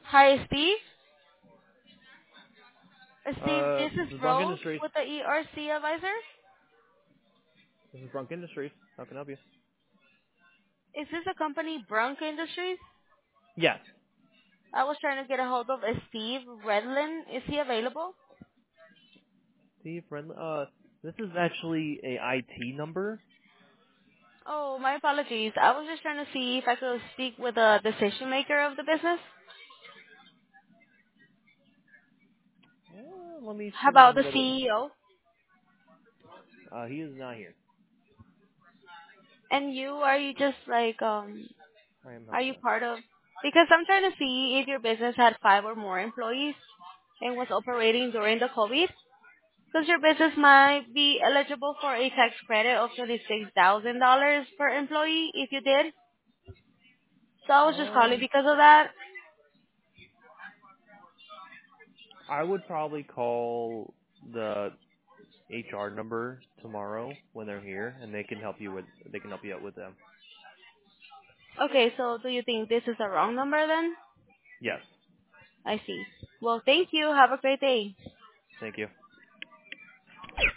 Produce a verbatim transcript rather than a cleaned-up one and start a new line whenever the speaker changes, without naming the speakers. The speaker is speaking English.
Hi, Steve. Uh, Steve,
Uh,
this is
this is Bronc
Rose
Industries.
with the E R C advisor.
This is Bronc Industries. How can I help you?
Is this a company, Bronco Industries?
Yes.
I was trying to get a hold of uh, Steve Redlin. Is he available?
Steve, friend. Uh, this is actually a I T number.
Oh, my apologies. I was just trying to see if I could speak with a decision maker of the business.
Uh, let me
How
see
about the
what it.
C E O?
Uh, he is not here.
And you, are you just like, um,
I am
are
helping
you
out.
part of? Because I'm trying to see if your business had five or more employees and was operating during the COVID. Because your business might be eligible for a tax credit of twenty-six thousand dollars per employee if you did. So I was just calling
Um,
because of that.
I would probably call the H R number tomorrow when they're here, and they can help you with. They can help you out with them.
Okay, so do you think this is a wrong number then?
Yes.
I see. Well, thank you. Have a great day.
Thank you.